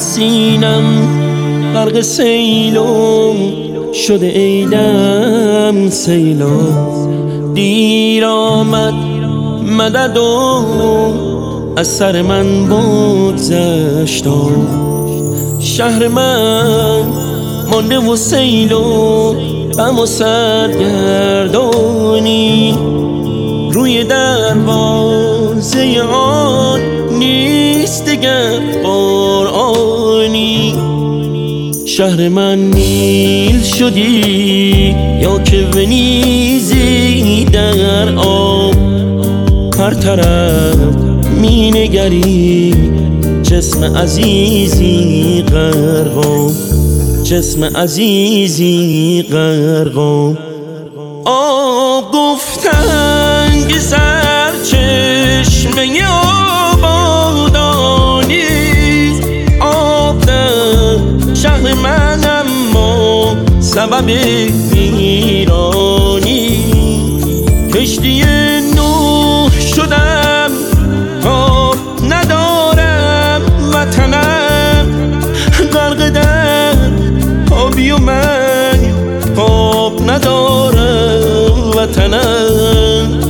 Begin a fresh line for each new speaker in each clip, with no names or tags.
سینم غرق سیلم شده ایدم سیلم. دیر آمد مدد و از سر من بگذشت. شهر من مانده و سیل و غم و سرگردانی. روی دروازه آن نیست دگر قرآنی. شهر من نیل شدی یا که ونیزی در آب. هر طرف می نگری جسم عزیزی غرقم، جسم عزیزی غرقم. آب گفتن که سرچشمه آبادانی. آب در شهر من اما سبب ویرانی. کشتی نوح شدم آب ندارم وطنم. غرق در آبی و من آب ندارم وطنم.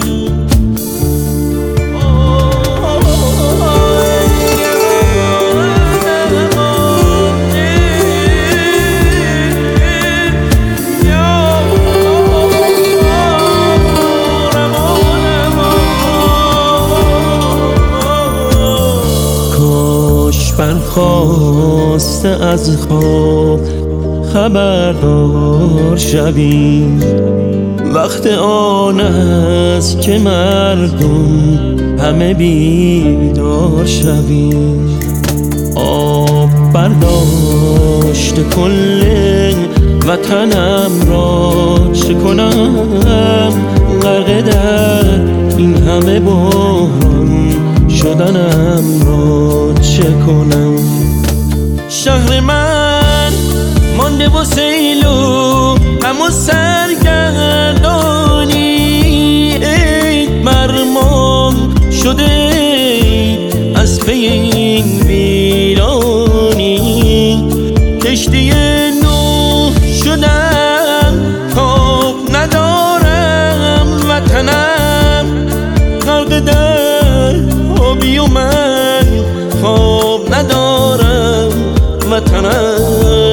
برخاسته از خواب خبردار شوی. وقت آن است که مردم همه بیدار شوی. آب برداشت کل وطنم را چه کنم. غرق در این همه بحران شدنم را چه کنم. شهر من مانده و سیل و غم و سرگردانی. عید مرمام شده از پی این ویرانی. کشتی نوح شدم آب ندارم وطنم. غرق در آبی و من خواب ندارم وطنم.